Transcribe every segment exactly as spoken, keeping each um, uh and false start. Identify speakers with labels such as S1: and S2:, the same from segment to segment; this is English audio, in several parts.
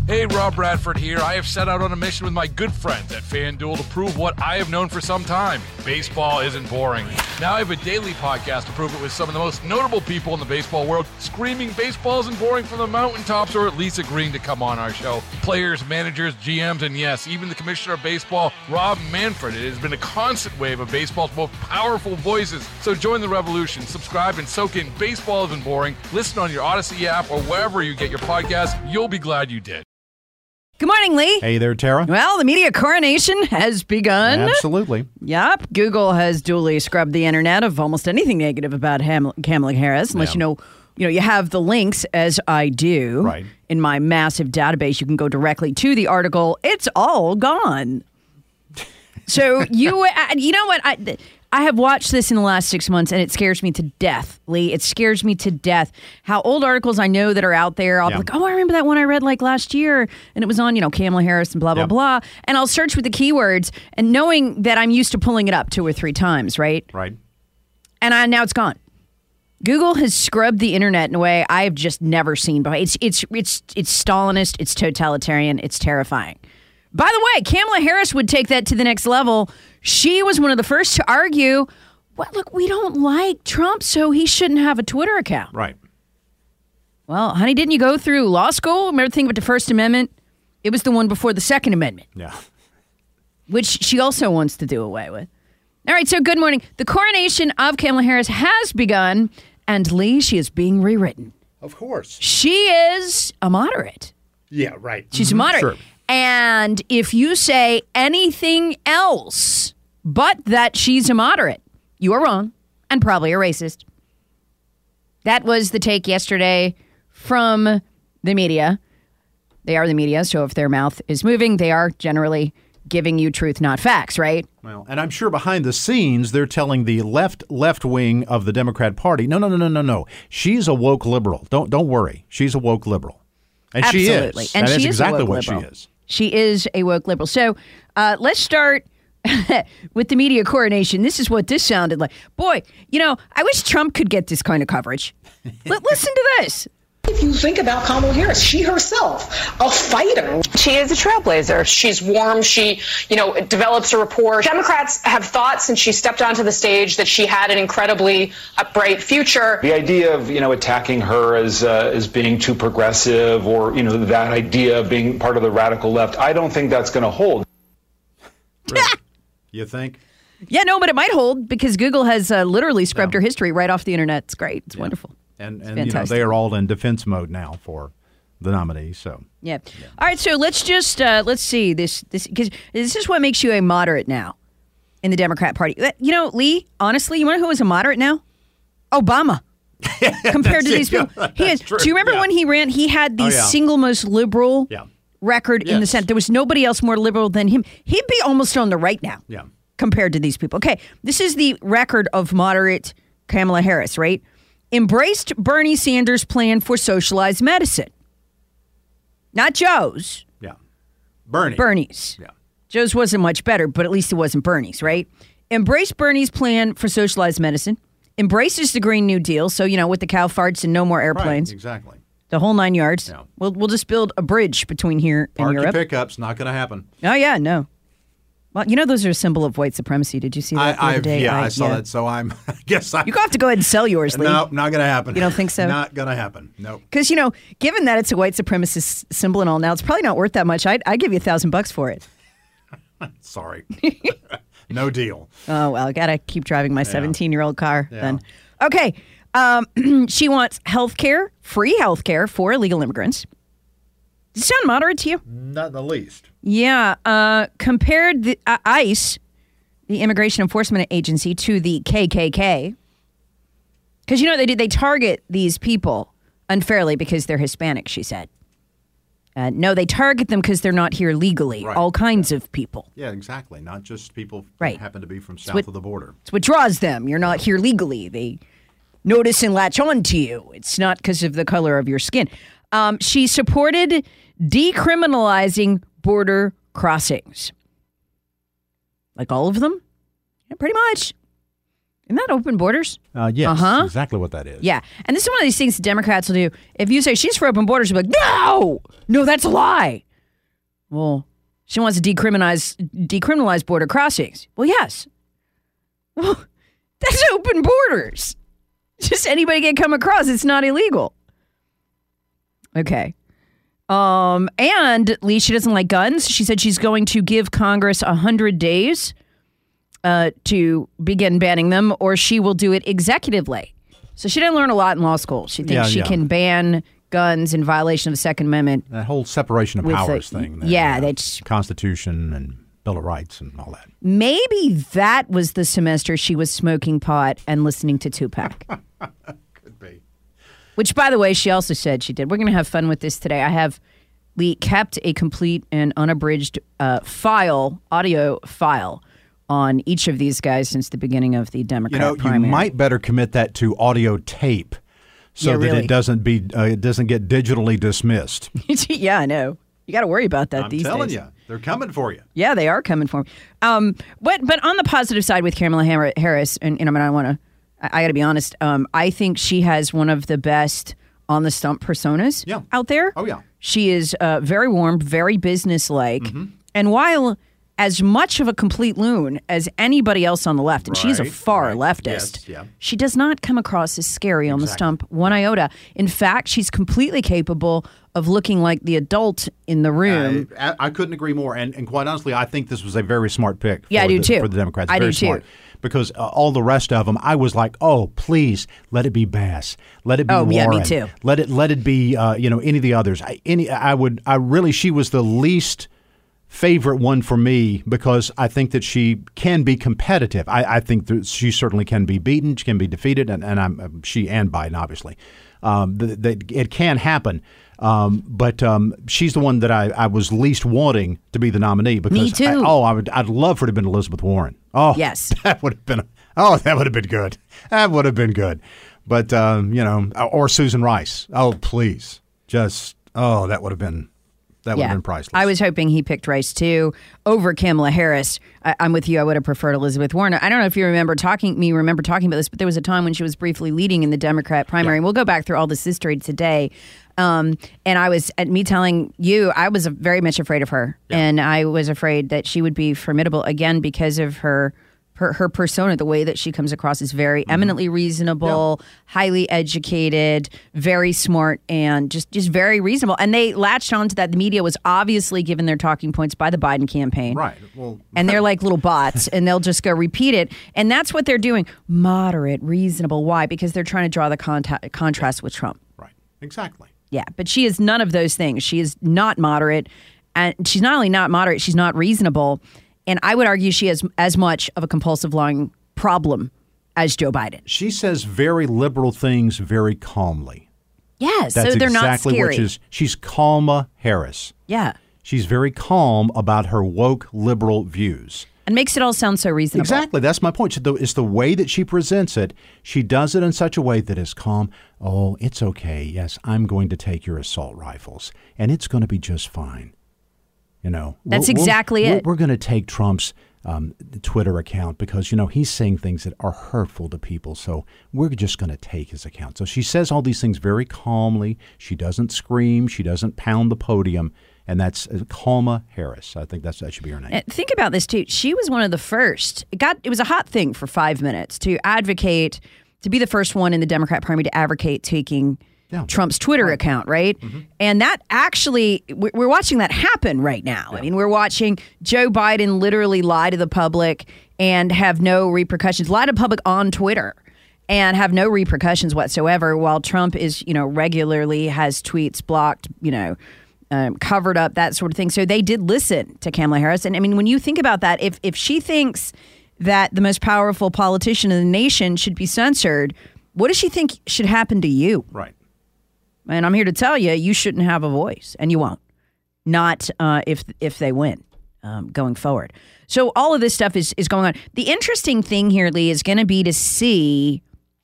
S1: Hey, Rob Bradford here. I have set out on a mission with my good friends at FanDuel to prove what I have known for some time. Baseball isn't boring. Now I have a daily podcast to prove it with some of the most notable people in the baseball world, screaming baseball isn't boring from the mountaintops, or at least agreeing to come on our show. Players, managers, G Ms, and yes, even the commissioner of baseball, Rob Manfred. It has been a constant wave of baseball's most powerful voices. So join the revolution. Subscribe and soak in Baseball Isn't Boring. Listen on your Odyssey app or wherever you get your podcasts. You'll be glad you did.
S2: Good morning, Lee.
S3: Hey there, Tara.
S2: Well, the media coronation has begun.
S3: Absolutely.
S2: Yep. Google has duly scrubbed the internet of almost anything negative about Ham- Kamala Harris, unless
S3: Yeah.
S2: you know, you know, you have the links, as I do,
S3: Right.
S2: in my massive database. You can go directly to the article. It's all gone. So you, uh, you know what? I, I have watched this in the last six months, and it scares me to death, Lee. It scares me to death. How old articles I know that are out there, I'll
S3: Yeah.
S2: be like, oh, I remember that one I read like last year, and it was on, you know, Kamala Harris and blah, blah,
S3: Yep.
S2: blah. And I'll search with the keywords, and knowing that I'm used to pulling it up two or three times, right?
S3: Right.
S2: And I, now it's gone. Google has scrubbed the internet in a way I've just never seen before. It's, it's, it's, it's Stalinist, it's totalitarian, it's terrifying. By the way, Kamala Harris would take that to the next level. She was one of the first to argue, well, look, we don't like Trump, so he shouldn't have a Twitter account.
S3: Right.
S2: Well, honey, didn't you go through law school? Remember thinking about the First Amendment? It was the one before the Second Amendment,
S3: Yeah.
S2: which she also wants to do away with. All right, so good morning. The coronation of Kamala Harris has begun, and Lee, she is being rewritten.
S4: Of course.
S2: She is a moderate.
S4: Yeah, right.
S2: She's a moderate.
S3: Sure.
S2: And if you say anything else but that she's a moderate, you are wrong and probably a racist. That was the take yesterday from the media. They are the media, so if their mouth is moving, they are generally giving you truth, not facts, right?
S3: Well, and I'm sure behind the scenes, they're telling the left left wing of the Democrat Party, no, no, no, no, no, no. She's a woke liberal. Don't don't worry. She's a woke liberal. And
S2: Absolutely.
S3: she is.
S2: And
S3: that
S2: she
S3: is
S2: is a
S3: exactly
S2: woke
S3: what
S2: liberal.
S3: she is.
S2: She is a woke liberal. So uh, let's start with the media coronation. This is what this sounded like. Boy, you know, I wish Trump could get this kind of coverage. L- listen to this.
S5: If you think about Kamala Harris, she herself, a fighter.
S6: She is a trailblazer. She's warm. She, you know, develops a rapport. Democrats have thought since she stepped onto the stage that she had an incredibly bright future.
S7: The idea of, you know, attacking her as uh, as being too progressive, or, you know, that idea of being part of the radical left, I don't think that's going to hold.
S3: Really? You think?
S2: Yeah, no, but it might hold because Google has uh, literally scrubbed her history right off the internet. It's great. It's
S3: Yeah.
S2: wonderful.
S3: And,
S2: It's
S3: and you know,
S2: fantastic.
S3: they are all in defense mode now for the nominee. So
S2: Yeah. All right, so let's just, uh, let's see this, this, because this is what makes you a moderate now in the Democrat Party. You know, Lee, honestly, you want to know who was a moderate now? Obama. Compared to these
S3: Yeah,
S2: people. He is,
S3: that's true.
S2: do you remember
S3: Yeah.
S2: when he ran, he had the
S3: Oh, yeah.
S2: single most liberal
S3: Yeah.
S2: record in the
S3: Yes.
S2: Senate. There was nobody else more liberal than him. He'd be almost on the right now.
S3: Yeah.
S2: Compared to these people. Okay, this is the record of moderate Kamala Harris, right? Embraced Bernie Sanders' plan for socialized medicine. Not Joe's,
S3: yeah, Bernie.
S2: Bernie's.
S3: Yeah.
S2: Joe's wasn't much better, but at least it wasn't Bernie's, right? Embraced Bernie's plan for socialized medicine. Embraces the Green New Deal, so, you know, with the cow farts and no more airplanes.
S3: Right, exactly.
S2: The whole nine yards.
S3: Yeah.
S2: We'll, we'll just build a bridge between here
S3: Park
S2: and
S3: your
S2: Europe.
S3: pickups, not going to happen.
S2: Oh, yeah, no. Well, you know, those are a symbol of white supremacy. Did you see that the
S3: I,
S2: other
S3: I've,
S2: day?
S3: yeah, I, saw that. So I'm, I guess I.
S2: You have to go ahead and sell yours, Lee.
S3: No, not going to happen.
S2: You don't think so?
S3: Not going to happen. Nope.
S2: Because, you know, given that it's a white supremacist symbol and all now, it's probably not worth that much. I'd, I'd give you a thousand bucks for it.
S3: Sorry. No deal.
S2: Oh, well, I got to keep driving my seventeen-year-old car
S3: Yeah.
S2: then. Okay. Um, she wants health care, free health care for illegal immigrants. Does it sound moderate to you?
S3: Not in the least.
S2: Yeah. Uh, compared the uh, ICE, the Immigration Enforcement Agency, to the K K K. Because, you know, they did, they target these people unfairly because they're Hispanic, she said. Uh, no, they target them because they're not here legally.
S3: Right.
S2: All kinds of people.
S3: Yeah, exactly. Not just people
S2: Right.
S3: that happen to be from south
S2: what-
S3: of the border.
S2: It's what draws them. You're not here legally. They notice and latch on to you. It's not because of the color of your skin. Um, she supported decriminalizing border crossings. Like all of them? Yeah, pretty much. Isn't that open borders?
S3: Uh, yes,
S2: Uh-huh.
S3: exactly what that is.
S2: Yeah. And this is one of these things the Democrats will do. If you say she's for open borders, you'll be like, no, no, that's a lie. Well, she wants to decriminalize decriminalize border crossings. Well, yes. Well, that's open borders. Just anybody can come across. It's not illegal. Okay. Um, and Lee, she doesn't like guns. She said she's going to give Congress one hundred days uh, to begin banning them, or she will do it executively. So she didn't learn a lot in law school. She thinks
S3: Yeah,
S2: she
S3: yeah.
S2: can ban guns in violation of the Second Amendment.
S3: That whole separation of
S2: With
S3: powers
S2: the-
S3: thing.
S2: yeah,
S3: uh,
S2: that's-
S3: Constitution and Bill of Rights and all that.
S2: Maybe that was the semester she was smoking pot and listening to Tupac.
S3: Could be.
S2: Which, by the way, she also said she did. We're going to have fun with this today. I have Lee kept a complete and unabridged uh, file, audio file, on each of these guys since the beginning of the Democrat
S3: You know,
S2: primary.
S3: you might better commit that to audio tape so
S2: Yeah,
S3: that
S2: really.
S3: it doesn't be uh, it doesn't get digitally dismissed.
S2: Yeah, I know. You got to worry about that
S3: I'm
S2: these
S3: telling
S2: days.
S3: you, they're coming for you.
S2: Yeah, they are coming for me. Um, but but on the positive side with Kamala Har- Harris, and, and I mean, I want to, I, I got to be honest. Um, I think she has one of the best on the stump personas
S3: Yeah.
S2: out there.
S3: Oh, yeah.
S2: She is uh, very warm, very businesslike,
S3: Mm-hmm.
S2: and while as much of a complete loon as anybody else on the left, and she's a
S3: Right,
S2: far
S3: right.
S2: leftist,
S3: Yes, yeah.
S2: she does not come across as scary on the
S3: Exactly.
S2: stump one iota. In fact, she's completely capable of looking like the adult in the room.
S3: I, I couldn't agree more. And, and quite honestly, I think this was a very smart pick.
S2: Yeah,
S3: for
S2: I do
S3: the,
S2: too.
S3: For the Democrats,
S2: I
S3: very
S2: do too.
S3: smart. Because uh, all the rest of them, I was like, oh, please let it be Bass, let it be
S2: Oh,
S3: Warren,
S2: yeah, me too.
S3: Let it let it be uh, you know any of the others. I, any I would I really she was the least favorite one for me because I think that she can be competitive. I, I think that she certainly can be beaten, she can be defeated, and, and I'm she and Biden obviously. Um, that that it can happen. Um, but um, she's the one that I, I was least wanting to be the nominee because
S2: Me too.
S3: I, oh I would I'd love for it to have been Elizabeth Warren. Oh
S2: Yes.
S3: that would have been oh that would have been good. That would have been good. But um, you know, or Susan Rice. Oh please, just oh that would have been that would have been priceless.
S2: I was hoping he picked Rice too over Kamala Harris. I, I'm with you. I would have preferred Elizabeth Warren. I don't know if you remember talking me remember talking about this, but there was a time when she was briefly leading in the Democrat primary. And we'll go back through all this history today. Um, and I was at me telling you, I was very much afraid of her, and I was afraid that she would be formidable again because of her. Her, her persona, the way that she comes across is very eminently reasonable, highly educated, very smart, and just, just very reasonable. And they latched onto that. The media was obviously given their talking points by the Biden campaign.
S3: Right. Well,
S2: And they're like little bots, and they'll just go repeat it. And that's what they're doing. Moderate, reasonable. Why? Because they're trying to draw the conta- contrast with Trump.
S3: right. Exactly.
S2: Yeah, but she is none of those things. She is not moderate, and she's not only not moderate, she's not reasonable. And I would argue she has as much of a compulsive lying problem as Joe Biden.
S3: She says very liberal things very calmly.
S2: Yes,
S3: That's
S2: so they're
S3: exactly
S2: not scary.
S3: what she's. She's Kalma Harris.
S2: Yeah,
S3: She's very calm about her woke liberal views.
S2: and makes it all sound so reasonable.
S3: Exactly. That's my point. It's the, it's the way that she presents it. She does it in such a way that is calm. Oh, it's okay. Yes, I'm going to take your assault rifles, and it's going to be just fine. You know,
S2: That's
S3: We'll- we'll-
S2: exactly
S3: we're,
S2: it.
S3: We're going to take Trump's um, Twitter account because, you know, he's saying things that are hurtful to people. So we're just going to take his account. So she says all these things very calmly. She doesn't scream. She doesn't pound the podium. And that's uh, Kalma Harris. I think that's that should be her name.
S2: And think about this too. She was one of the first. It got it was a hot thing for five minutes to advocate, to be the first one in the Democrat primary to advocate taking
S3: Yeah.
S2: Trump's Twitter account, right? And that actually, we- we're watching that happen right now. I mean, we're watching Joe Biden literally lie to the public and have no repercussions, lie to the public on Twitter and have no repercussions whatsoever, while Trump is, you know, regularly has tweets blocked, you know, um, covered up, that sort of thing. So they did listen to Kamala Harris. And I mean, when you think about that, if if she thinks that the most powerful politician in the nation should be censored, what does she think should happen to you?
S3: Right.
S2: And I'm here to tell you, you shouldn't have a voice, and you won't. Not uh, if if they win um, going forward. So all of this stuff is, is going on. The interesting thing here, Lee, is going to be to see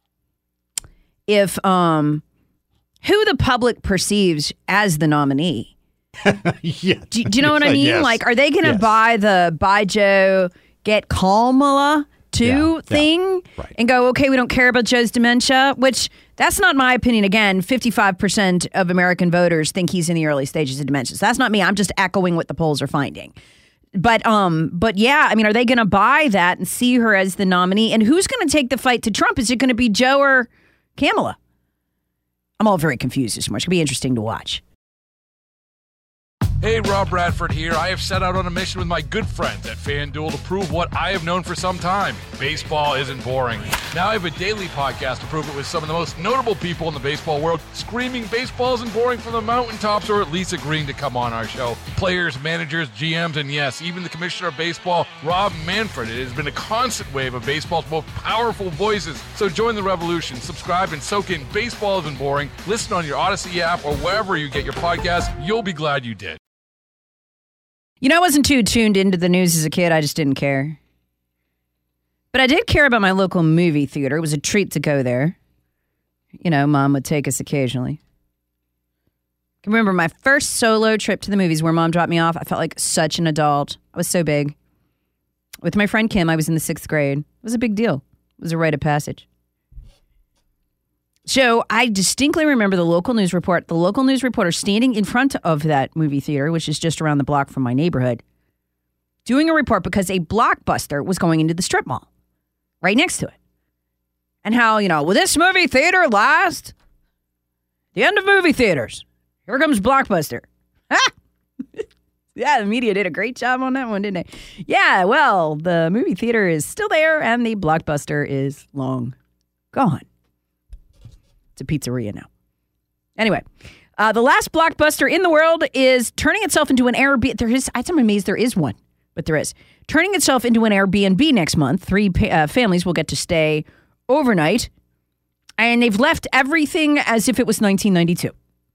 S2: if um, who the public perceives as the nominee.
S3: Yeah.
S2: Do, do you know what I mean?
S3: Yes.
S2: Like, are they going to
S3: Yes.
S2: buy the buy Joe, get Kamala two
S3: Yeah,
S2: thing
S3: yeah, right.
S2: and go, okay, we don't care about Joe's dementia, which that's not my opinion. Again, fifty-five percent of American voters think he's in the early stages of dementia. So that's not me. I'm just echoing what the polls are finding. But um, but yeah, I mean, are they going to buy that and see her as the nominee? And who's going to take the fight to Trump? Is it going to be Joe or Kamala? I'm all very confused this morning. It's going to be interesting to watch.
S1: Hey, Rob Bradford here. I have set out on a mission with my good friends at FanDuel to prove what I have known for some time. Baseball isn't boring. Now I have a daily podcast to prove it with some of the most notable people in the baseball world, screaming baseball isn't boring from the mountaintops, or at least agreeing to come on our show. Players, managers, G Ms, and yes, even the commissioner of baseball, Rob Manfred. It has been a constant wave of baseball's most powerful voices. So join the revolution. Subscribe and soak in Baseball Isn't Boring. Listen on your Odyssey app or wherever you get your podcasts. You'll be glad you did.
S2: You know, I wasn't too tuned into the news as a kid. I just didn't care. But I did care about my local movie theater. It was a treat to go there. You know, Mom would take us occasionally. I can remember my first solo trip to the movies where Mom dropped me off. I felt like such an adult. I was so big. With my friend Kim, I was in the sixth grade. It was a big deal. It was a rite of passage. So I distinctly remember the local news report, the local news reporter standing in front of that movie theater, which is just around the block from my neighborhood, doing a report because a Blockbuster was going into the strip mall right next to it. And how, you know, will this movie theater last? The end of movie theaters. Here comes Blockbuster. Ah! Yeah, the media did a great job on that one, didn't they? Yeah, well, the movie theater is still there and the Blockbuster is long gone. It's a pizzeria now. Anyway, uh, the last Blockbuster in the world is turning itself into an Airbnb. There is, I'm amazed there is one, but there is. Turning itself into an Airbnb next month. Three uh, families will get to stay overnight. And they've left everything as if it was nineteen ninety-two.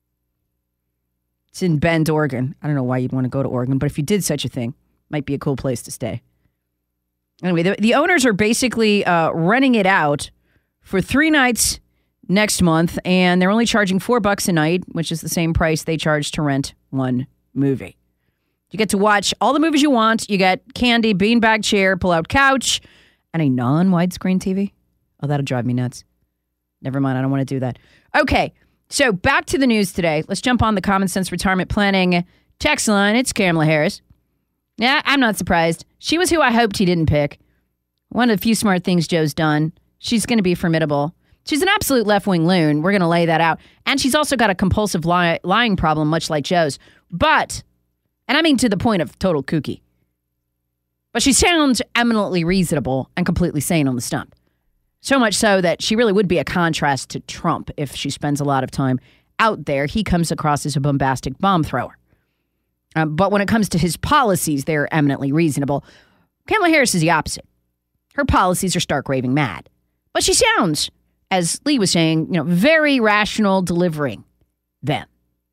S2: It's in Bend, Oregon. I don't know why you'd want to go to Oregon, but if you did such a thing, might be a cool place to stay. Anyway, the, the owners are basically uh, renting it out for three nights next month, and they're only charging four bucks a night, which is the same price they charge to rent one movie. You get to watch all the movies you want. You get candy, beanbag chair, pull-out couch, and a non-widescreen T V. Oh, that'll drive me nuts. Never mind, I don't want to do that. Okay, so back to the news today. Let's jump on the Common Sense Retirement Planning text line. It's Kamala Harris. Yeah, I'm not surprised. She was who I hoped he didn't pick. One of the few smart things Joe's done. She's going to be formidable. She's an absolute left-wing loon. We're going to lay that out. And she's also got a compulsive li- lying problem, much like Joe's. But, and I mean to the point of total kooky, but she sounds eminently reasonable and completely sane on the stump. So much so that she really would be a contrast to Trump if she spends a lot of time out there. He comes across as a bombastic bomb thrower. Um, but when it comes to his policies, they're eminently reasonable. Kamala Harris is the opposite. Her policies are stark raving mad. But she sounds, as Lee was saying, you know, very rational delivering them.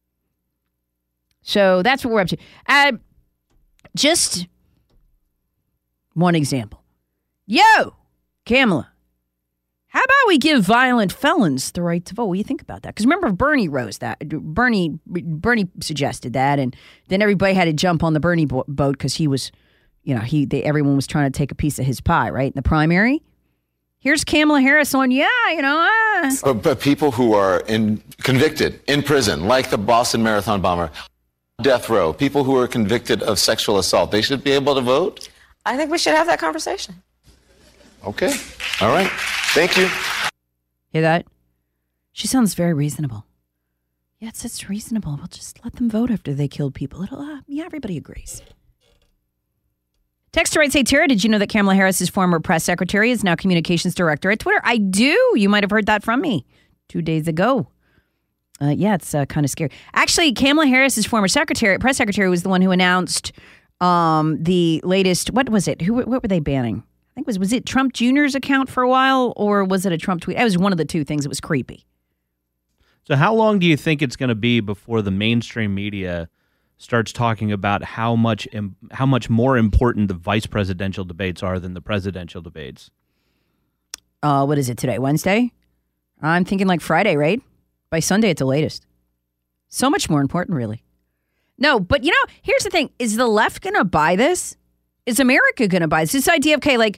S2: So that's what we're up to. Uh, just one example. Yo, Kamala, how about we give violent felons the right to vote? What do you think about that? Because remember, Bernie rose that. Bernie Bernie suggested that, and then everybody had to jump on the Bernie bo- boat because he was, you know, he they, everyone was trying to take a piece of his pie, right, in the primary. Here's Kamala Harris on, yeah, you know. Uh.
S4: But, but people who are in, convicted in prison, like the Boston Marathon bomber, death row, people who are convicted of sexual assault, they should be able to vote?
S8: I think we should have that conversation.
S4: Okay. All right. Thank you.
S2: Hear that? She sounds very reasonable. Yeah, it's, it's reasonable. We'll just let them vote after they killed people. It'll, uh, yeah, everybody agrees. Texter writes, hey, Tara, did you know that Kamala Harris's former press secretary is now communications director at Twitter? I do. You might have heard that from me two days ago. Uh, yeah, it's uh, kind of scary. Actually, Kamala Harris's former secretary, press secretary, was the one who announced um, the latest, what was it? Who? What were they banning? I think it was, was it Trump Junior's account for a while, or was it a Trump tweet? It was one of the two things. It was creepy.
S9: So how long do you think it's going to be before the mainstream media starts talking about how much how much more important the vice presidential debates are than the presidential debates?
S2: Uh, what is it today? Wednesday? I'm thinking like Friday, right? By Sunday at the latest. So much more important, really. No, but you know, here's the thing. Is the left going to buy this? Is America going to buy this? This idea of, okay, like,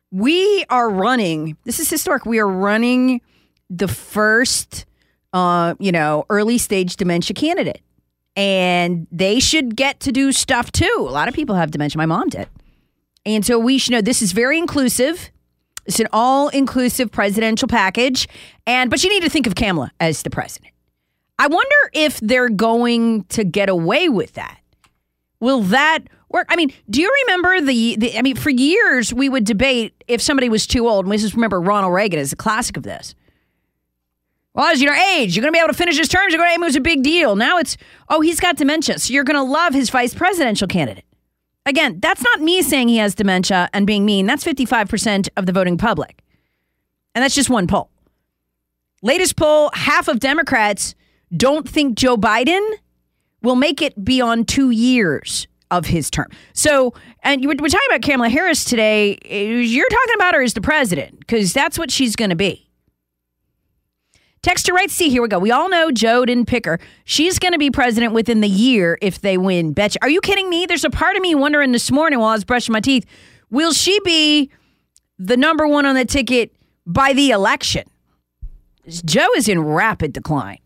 S2: We are running, this is historic, we are running the first, uh, you know, early stage dementia candidate. And they should get to do stuff too. A lot of people have dementia. My mom did. And so we should know this is very inclusive. It's an all-inclusive presidential package. And but you need to think of Kamala as the president. I wonder if they're going to get away with that. Will that work? I mean, do you remember the, the I mean, for years we would debate if somebody was too old. And we just remember Ronald Reagan as a classic of this. Well, as your age, you're going to be able to finish his terms. You're going to, it was a big deal. Now it's, oh, he's got dementia, so you're going to love his vice presidential candidate. Again, that's not me saying he has dementia and being mean. That's fifty-five percent of the voting public. And that's just one poll. Latest poll, half of Democrats don't think Joe Biden will make it beyond two years of his term. So, and you were, we're talking about Kamala Harris today. You're talking about her as the president, because that's what she's going to be. Texter writes, see, here we go. We all know Joe didn't pick her. She's going to be president within the year if they win. Betcha. Are you kidding me? There's a part of me wondering this morning while I was brushing my teeth, will she be the number one on the ticket by the election? Joe is in rapid decline.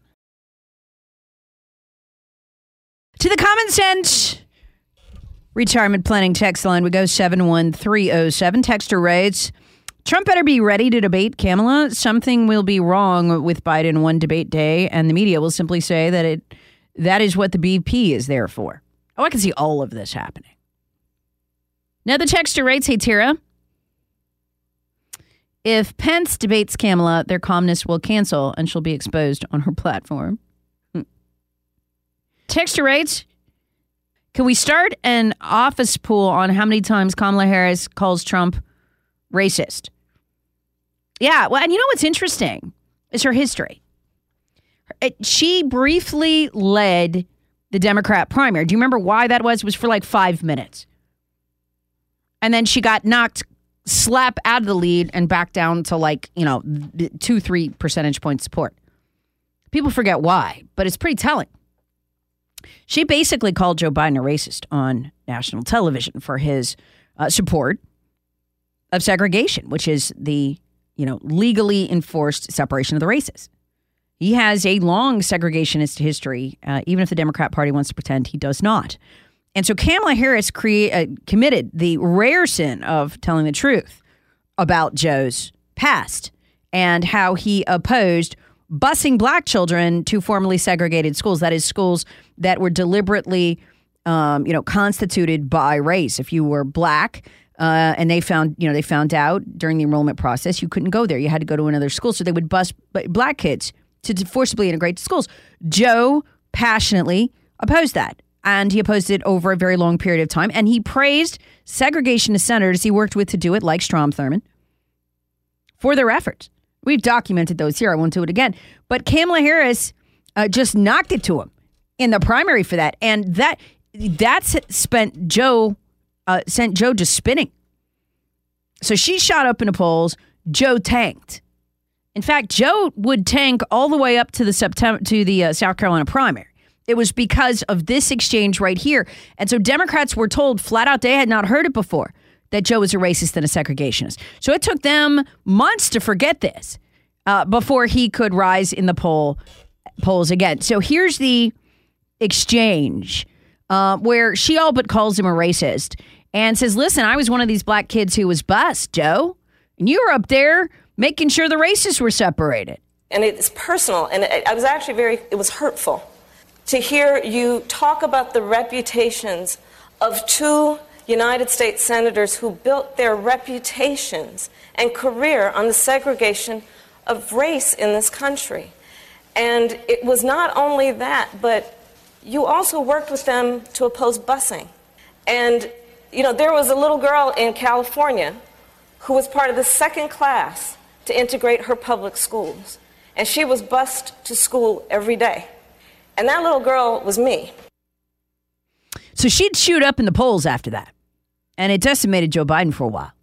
S2: To the common sense retirement planning text line, we go seven one three oh seven. Texter writes, Trump better be ready to debate Kamala. Something will be wrong with Biden one debate day, and the media will simply say that it that is what the B P is there for. Oh, I can see all of this happening. Now the texter writes, hey, Tara, if Pence debates Kamala, their calmness will cancel and she'll be exposed on her platform. Hmm. Texter writes, can we start an office pool on how many times Kamala Harris calls Trump racist? Yeah, well, and you know what's interesting is her history. It, she briefly led the Democrat primary. Do you remember why that was? It was for like five minutes. And then she got knocked slap out of the lead and back down to like, you know, two, three percentage point support. People forget why, but it's pretty telling. She basically called Joe Biden a racist on national television for his uh, support of segregation, which is the, you know, legally enforced separation of the races. He has a long segregationist history, uh, even if the Democrat Party wants to pretend he does not. And so Kamala Harris create, uh, committed the rare sin of telling the truth about Joe's past and how he opposed busing black children to formerly segregated schools. That is, schools that were deliberately, um, you know, constituted by race. If you were black, Uh, and they found, you know, they found out during the enrollment process you couldn't go there. You had to go to another school. So they would bus black kids to forcibly integrate to schools. Joe passionately opposed that. And he opposed it over a very long period of time. And he praised segregationist senators he worked with to do it, like Strom Thurmond, for their efforts. We've documented those here. I won't do it again. But Kamala Harris uh, just knocked it to him in the primary for that. And that that's spent Joe... Uh, sent Joe to spinning. So she shot up in the polls. Joe tanked. In fact, Joe would tank all the way up to the September to the uh, South Carolina primary. It was because of this exchange right here. And so Democrats were told flat out they had not heard it before that Joe was a racist and a segregationist. So it took them months to forget this uh, before he could rise in the poll polls again. So here's the exchange. Uh, where she all but calls him a racist and says, listen, I was one of these black kids who was bused, Joe. And you were up there making sure the races were separated.
S8: And it's personal. And it, I was actually very, it was hurtful to hear you talk about the reputations of two United States senators who built their reputations and career on the segregation of race in this country. And it was not only that, but you also worked with them to oppose busing. And, you know, there was a little girl in California who was part of the second class to integrate her public schools. And she was bused to school every day. And that little girl was me.
S2: So she'd shoot up in the polls after that. And it decimated Joe Biden for a while.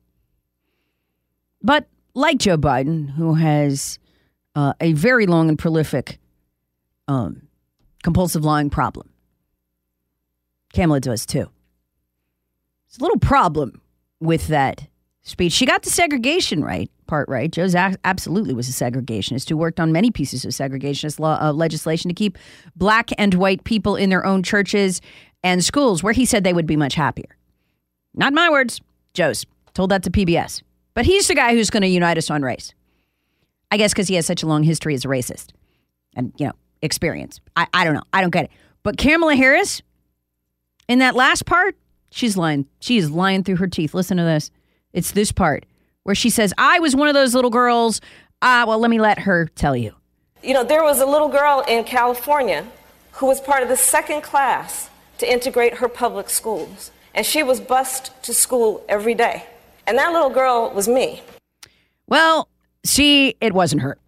S2: But like Joe Biden, who has uh, a very long and prolific um compulsive lying problem, Kamala does too. There's a little problem with that speech. She got the segregation right part right. Joe's a- absolutely was a segregationist who worked on many pieces of segregationist law, uh, legislation to keep black and white people in their own churches and schools, where he said they would be much happier. Not my words, Joe's. Told that to P B S. But he's the guy who's going to unite us on race. I guess because he has such a long history as a racist and, you know, experience. I, I don't know. I don't get it. But Kamala Harris, in that last part, she's lying. She is lying through her teeth. Listen to this. It's this part where she says, I was one of those little girls. Ah, uh, well, let me let her tell you.
S8: You know, there was a little girl in California who was part of the second class to integrate her public schools. And she was bused to school every day. And that little girl was me.
S2: Well, see, it wasn't her.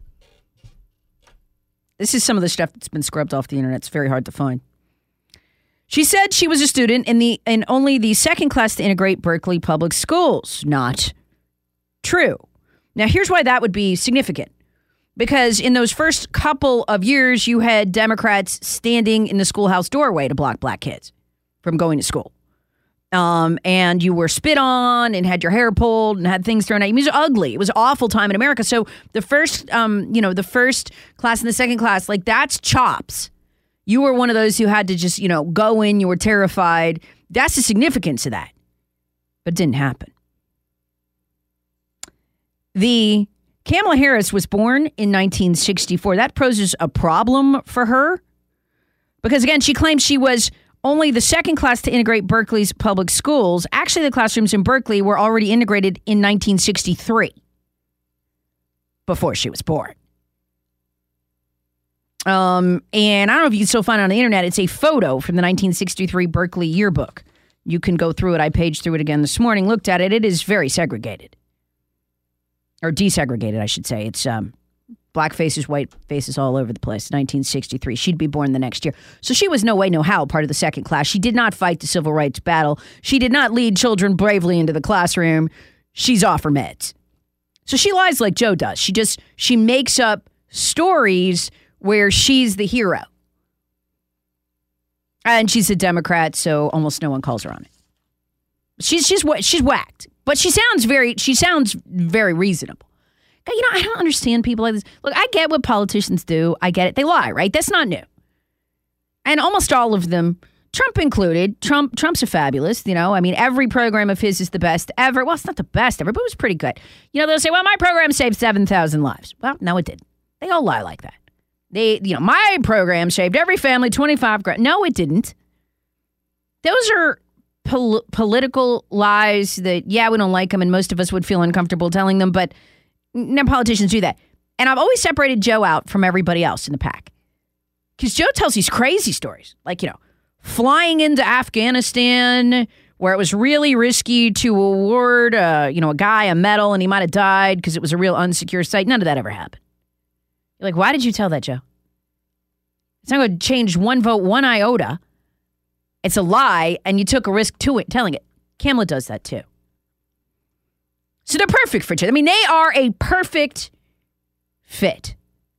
S2: This is some of the stuff that's been scrubbed off the internet. It's very hard to find. She said she was a student in the in only the second class to integrate Berkeley public schools. Not true. Now, here's why that would be significant. Because in those first couple of years, you had Democrats standing in the schoolhouse doorway to block black kids from going to school. Um, and you were spit on and had your hair pulled and had things thrown at you. It was ugly. It was an awful time in America. So the first, um, you know, the first class and the second class, like that's chops. You were one of those who had to just, you know, go in. You were terrified. That's the significance of that. But it didn't happen. The Kamala Harris was born in nineteen sixty-four. That poses a problem for her because, again, she claimed she was only the second class to integrate Berkeley's public schools. Actually, the classrooms in Berkeley were already integrated in nineteen sixty-three, before she was born. Um, and I don't know if you can still find it on the internet. It's a photo from the nineteen sixty-three Berkeley yearbook. You can go through it. I paged through it again this morning, looked at it. It is very segregated. Or desegregated, I should say. It's um, black faces, white faces all over the place. nineteen sixty-three. She'd be born the next year. So she was no way, no how part of the second class. She did not fight the civil rights battle. She did not lead children bravely into the classroom. She's off her meds. So she lies like Joe does. She just, she makes up stories where she's the hero. And she's a Democrat, so almost no one calls her on it. She's she's she's whacked. But she sounds very, she sounds very reasonable. You know, I don't understand people like this. Look, I get what politicians do. I get it. They lie, right? That's not new. And almost all of them, Trump included, Trump Trump's a fabulous, you know. I mean, every program of his is the best ever. Well, it's not the best ever, but it was pretty good. You know, they'll say, well, my program saved seven thousand lives. Well, no, it didn't. They all lie like that. They, you know, my program saved every family twenty-five grand. No, it didn't. Those are Pol- political lies that, yeah, we don't like them, and most of us would feel uncomfortable telling them, but no politicians do that. And I've always separated Joe out from everybody else in the pack. Because Joe tells these crazy stories, like, you know, flying into Afghanistan where it was really risky to award, uh, you know, a guy a medal and he might have died because it was a real unsecure site. None of that ever happened. You're like, why did you tell that, Joe? It's not going to change one vote, one iota. It's a lie, and you took a risk to it, telling it. Kamala does that, too. So they're perfect for each other. I mean, they are a perfect fit.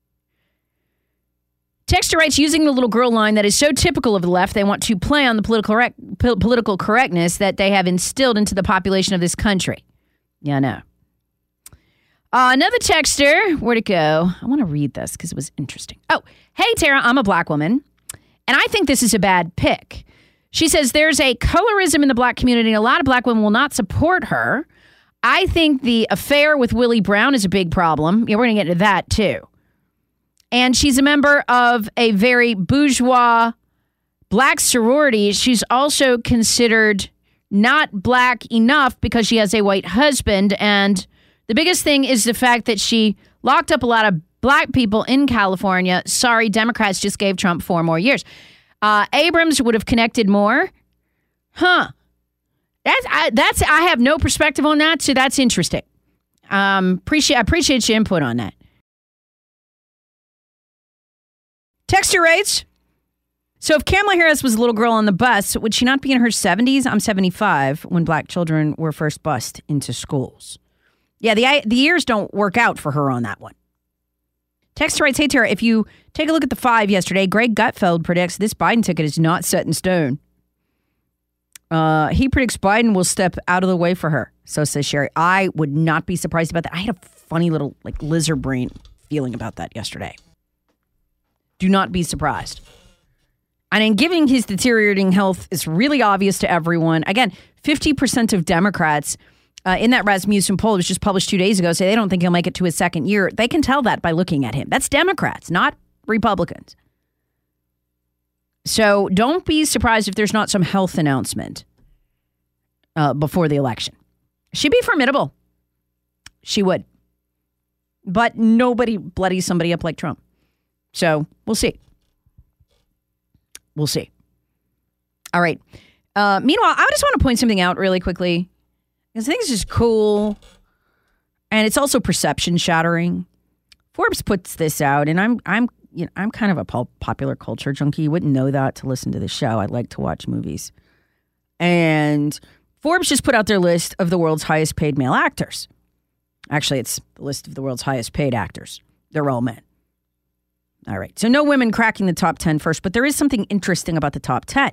S2: Texter writes, using the little girl line that is so typical of the left, they want to play on the political correct, po- political correctness that they have instilled into the population of this country. Yeah, I know. Uh, another texter, where'd it go? I want to read this because it was interesting. Oh, hey, Tara, I'm a black woman, and I think this is a bad pick. She says there's a colorism in the black community, and a lot of black women will not support her. I think the affair with Willie Brown is a big problem. Yeah, we're going to get into that, too. And she's a member of a very bourgeois black sorority. She's also considered not black enough because she has a white husband. And the biggest thing is the fact that she locked up a lot of black people in California. Sorry, Democrats just gave Trump four more years. Uh, Abrams would have connected more. Huh. That's, I, that's, I have no perspective on that, so that's interesting. Um, appreciate, I appreciate your input on that. Texter rates. So if Kamala Harris was a little girl on the bus, would she not be in her seventies? I'm seventy-five when black children were first bused into schools. Yeah, the the years don't work out for her on that one. Texter writes, hey, Tara, if you take a look at the five yesterday, Greg Gutfeld predicts this Biden ticket is not set in stone. Uh, he predicts Biden will step out of the way for her. So says Sherry. I would not be surprised about that. I had a funny little like lizard brain feeling about that yesterday. Do not be surprised. And in giving his deteriorating health, it's really obvious to everyone. Again, fifty percent of Democrats uh, in that Rasmussen poll, which was just published two days ago, say they don't think he'll make it to his second year. They can tell that by looking at him. That's Democrats, not Republicans. So don't be surprised if there's not some health announcement uh, before the election. She'd be formidable. She would. But nobody bloodies somebody up like Trump. So we'll see. We'll see. All right. Uh, meanwhile, I just want to point something out really quickly. Because I think it's just cool. And it's also perception shattering. Forbes puts this out, and I'm I'm you know I'm kind of a pop- popular culture junkie. You wouldn't know that to listen to the show. I like to watch movies. And Forbes just put out their list of the world's highest paid male actors. Actually, it's the list of the world's highest paid actors. They're all men. All right. So no women cracking the top ten first, but there is something interesting about the top ten.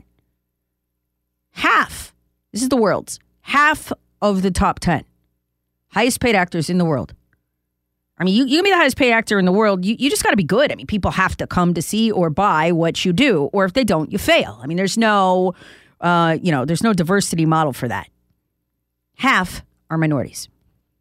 S2: Half, this is the world's, half of the top ten highest paid actors in the world. I mean, you, you can be the highest paid actor in the world. You, you just got to be good. I mean, people have to come to see or buy what you do, or if they don't, you fail. I mean, there's no, uh, you know, there's no diversity model for that. Half are minorities.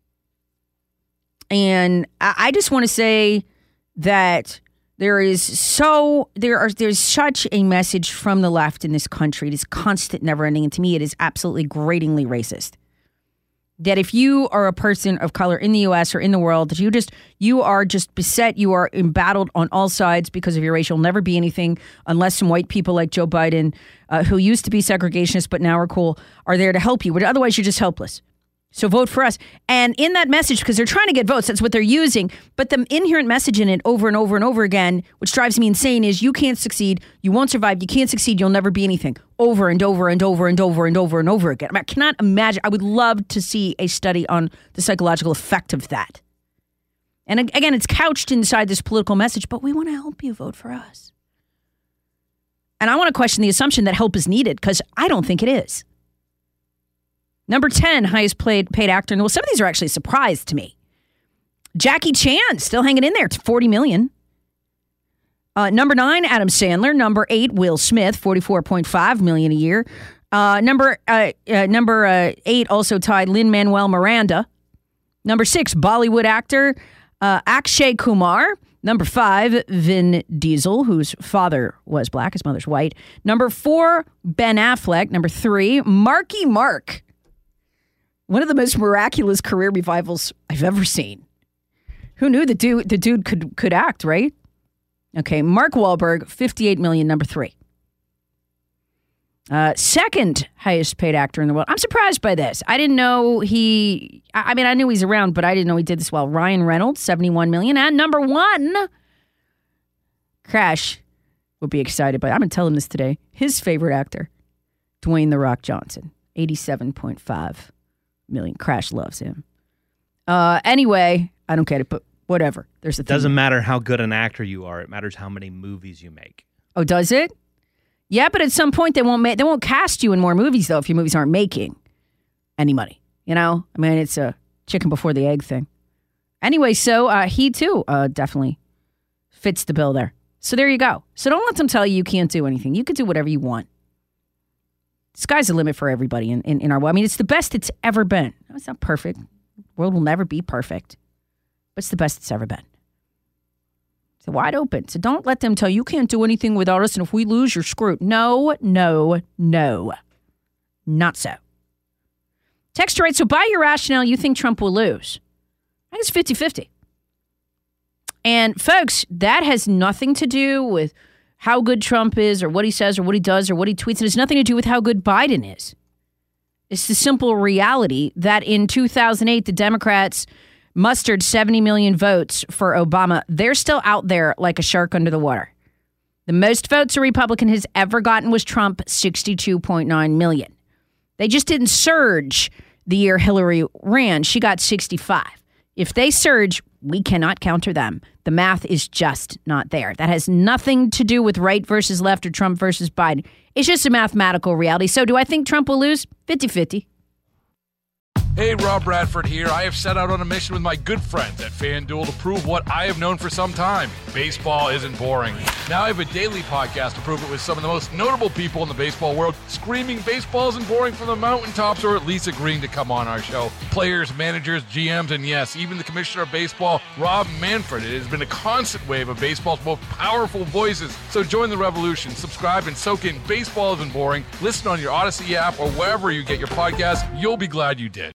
S2: And I, I just want to say that there is so, there are, there's such a message from the left in this country. It is constant, never ending. And to me, it is absolutely gratingly racist. That if you are a person of color in the U S or in the world, that you just, you are just beset, you are embattled on all sides because of your race. You'll never be anything unless some white people like Joe Biden, uh, who used to be segregationists but now are cool, are there to help you. But otherwise, you're just helpless. So vote for us. And in that message, because they're trying to get votes, that's what they're using. But the inherent message in it over and over and over again, which drives me insane, is you can't succeed, you won't survive, you can't succeed, you'll never be anything. Over and over and over and over and over and over again. I, mean, I cannot imagine. I would love to see a study on the psychological effect of that. And again, it's couched inside this political message, but we want to help you. Vote for us. And I want to question the assumption that help is needed, because I don't think it is. Number ten, highest paid, paid actor. Well, some of these are actually a surprise to me. Jackie Chan, still hanging in there. It's forty million dollars. Uh, number nine, Adam Sandler. Number eight, Will Smith, forty-four point five million dollars a year. Uh, number uh, uh, number uh, eight, also tied, Lin-Manuel Miranda. Number six, Bollywood actor uh, Akshay Kumar. Number five, Vin Diesel, whose father was black, his mother's white. Number four, Ben Affleck. Number three, Marky Mark. One of the most miraculous career revivals I've ever seen. Who knew the dude the dude could could act, right? Okay, Mark Wahlberg, fifty-eight million dollars, number three. Uh, second highest paid actor in the world. I'm surprised by this. I didn't know he, I mean, I knew he's around, but I didn't know he did this well. Ryan Reynolds, seventy-one million dollars. And number one, Crash would be excited, but I'm going to tell him this today. His favorite actor, Dwayne The Rock Johnson, eighty-seven point five million. Crash loves him. Uh, anyway, I don't get it, but whatever. There's a
S9: It
S2: thing.
S9: doesn't matter how good an actor you are. It matters how many movies you make.
S2: Oh, does it? Yeah, but at some point they won't make, they won't cast you in more movies though if your movies aren't making any money. You know, I mean, it's a chicken before the egg thing. Anyway, so uh, he too uh, definitely fits the bill there. So there you go. So don't let them tell you you can't do anything. You can do whatever you want. Sky's the limit for everybody in, in, in our world. I mean, it's the best it's ever been. It's not perfect. The world will never be perfect. But it's the best it's ever been. It's wide open. So don't let them tell you you can't do anything without us, and if we lose, you're screwed. No, no, no. Not so. Text right. So by your rationale, you think Trump will lose. I think it's fifty-fifty. And folks, that has nothing to do with how good Trump is or what he says or what he does or what he tweets. It has nothing to do with how good Biden is. It's the simple reality that in two thousand eight, the Democrats mustered seventy million votes for Obama. They're still out there like a shark under the water. The most votes a Republican has ever gotten was Trump, sixty-two point nine million. They just didn't surge the year Hillary ran. She got sixty-five. If they surge, We cannot counter them. The math is just not there. That has nothing to do with right versus left or Trump versus Biden. It's just a mathematical reality. So do I think Trump will lose? fifty-fifty.
S1: Hey, Rob Bradford here. I have set out on a mission with my good friends at FanDuel to prove what I have known for some time. Baseball isn't boring. Now I have a daily podcast to prove it with some of the most notable people in the baseball world, screaming baseball isn't boring from the mountaintops, or at least agreeing to come on our show. Players, managers, G Ms, and yes, even the commissioner of baseball, Rob Manfred. It has been a constant wave of baseball's most powerful voices. So join the revolution. Subscribe and soak in Baseball Isn't Boring. Listen on your Odyssey app or wherever you get your podcasts. You'll be glad you did.